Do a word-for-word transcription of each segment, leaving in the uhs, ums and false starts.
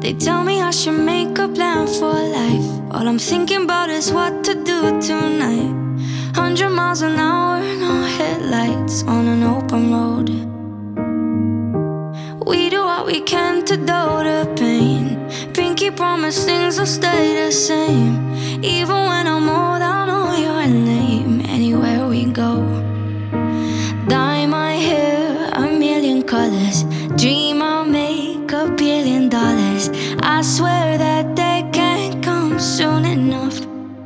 They tell me I should make a plan for life. All I'm thinking about is what to do tonight. Hundred miles an hour, no headlights on an open road. We do what we can to dull the pain. Pinky promise things will stay the same. Even when I'm old, I'll know your name anywhere we go. Dye my hair a million colors. Dream I'll make a billion dollars. I swear that they can't come soon enough.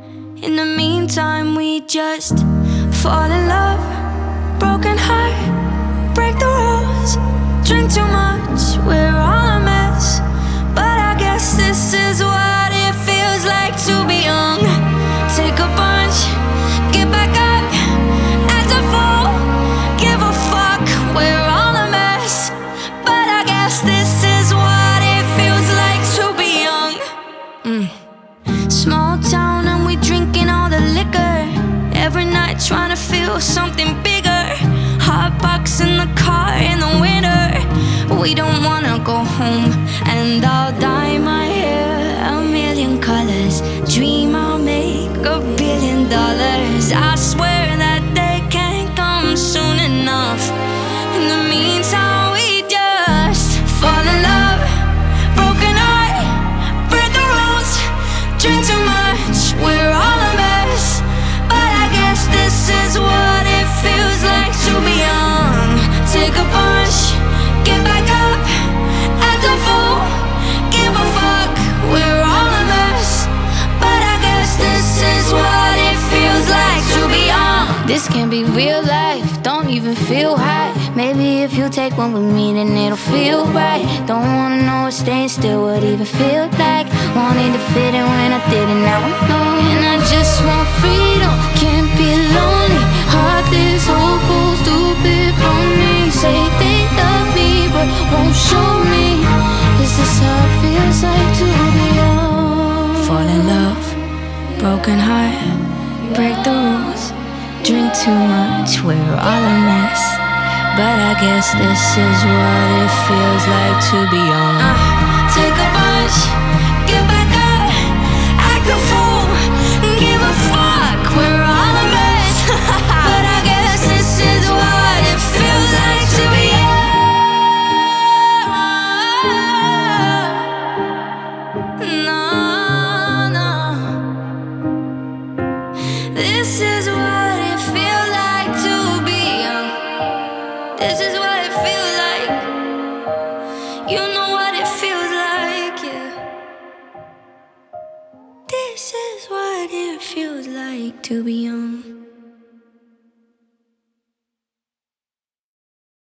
In the meantime, we just fall in love. Broken heart, break the rules. Drink too much, we're all a mess. But I guess this is what it feels like to be young. Take a bunch, get back up, act a fool, give a fuck, we're all a mess. But I guess this is what it feels like to be young. mm. Small town and we drinking all the liquor. Every night trying to feel something bigger. Hot box in the car in the winter. We don't wanna go home. And I'll dye my hair a million colors. Dream I'll make a billion dollars. I swear that they can't come soon enough. In the meantime, we just fall in love. Broken heart, break the rules. Drink too much, we're all a mess. But I guess this is what it feels like to be young. Take a bunch, get back up, act a fool, give a fuck, we're all a mess. But I guess this is what it feels like to be young. This can be real life, don't even feel high. Maybe if you take one with me, then it'll feel right. Don't wanna know what staying still would even feel like. Wanted to fit in when I didn't, now I know. And I just want freedom, can't be lonely. Heartless, hopeful, stupid, phony. Say they love me, but won't show me. Is this how it feels like to be young? Fall in love, broken heart, break the rules. Drink too much, we're all a mess. But I guess this is what it feels like to be young. uh, Take a bunch, get back up, act a fool, give a fuck, we're all a mess. But I guess this is what it feels like to be young. No, no. This is what it feels like to be young. This is what it feels like. You know what it feels like, yeah. This is what it feels like to be young.